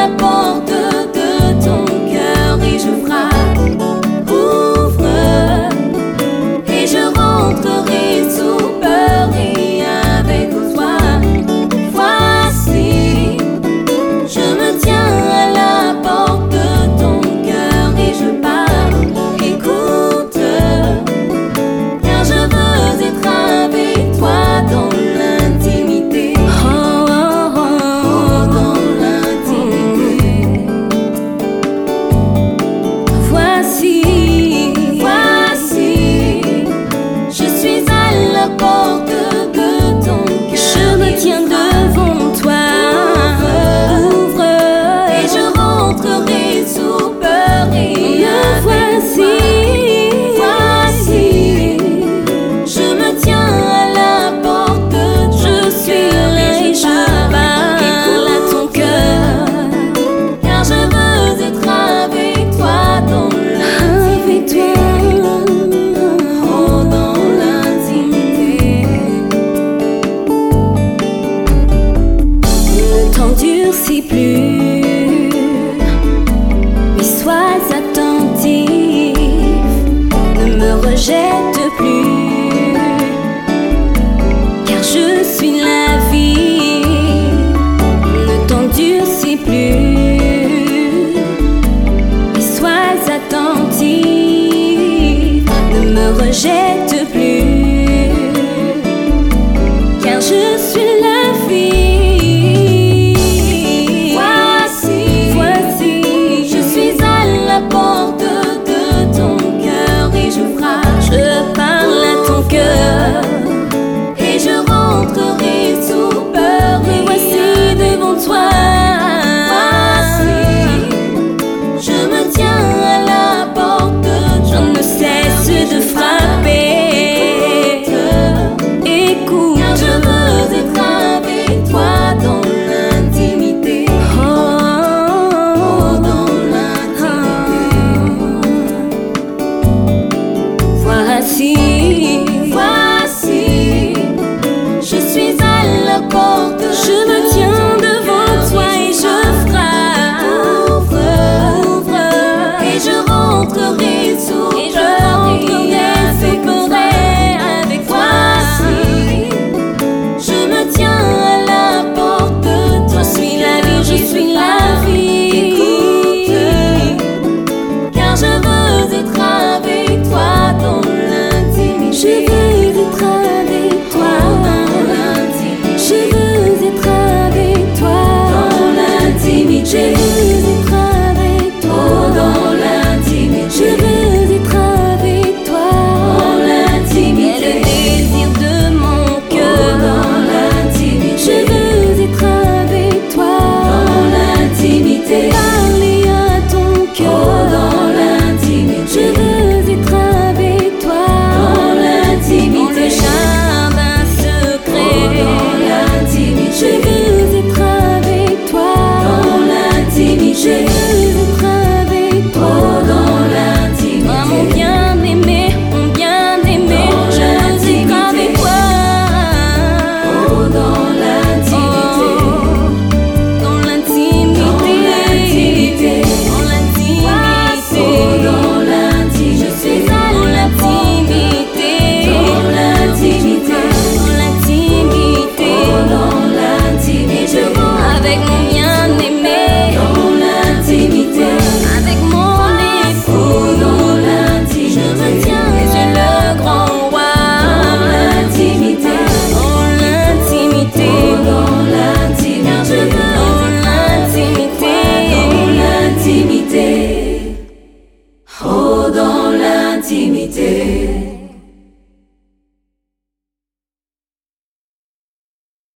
la porte de ton cœur et je frappe. Ouvre et je rentrerai sous peur et avec toi. Voici, je me tiens à la porte de ton cœur et je parle. Écoute, car je veux être avec toi dans l'intimité. Oh, oh, oh, dans l'intimité. Voici, je suis à la porte de ton cœur. Je me tiens devant toi. Ouvre et je rentrerai sous peur et voici, je me tiens à la porte. Je suis là et je parle à ton cœur, car je veux être avec toi dans l'intimité. Oh, dans l'intimité. Ne t'endurcis plus, mais sois attentif. Ne me rejette plus, car je suis la vie. Ne t'endurcis plus, mais sois attentif. Ne me rejette plus, car je suis la vie. Voici, je suis à la porte de ton cœur et je frappe. Je parle à ton cœur et je rentrerai sous peur. Et voici devant toi. Je me tiens à la porte. Je ne cesse de frapper. Écoute, car je veux être avec toi dans l'intimité. Oh, dans l'intimité. Voici, je suis à la porte. Je me tiens devant toi et je frappe. Ouvre et je rentrerai sous peur et avec toi. Je me tiens à la porte. Je suis la vie, je suis la vie. Écoute, car je veux être avec toi dans l'intimité. Je veux être avec toi dans l'intimité. Je veux être avec toi dans l'intimité.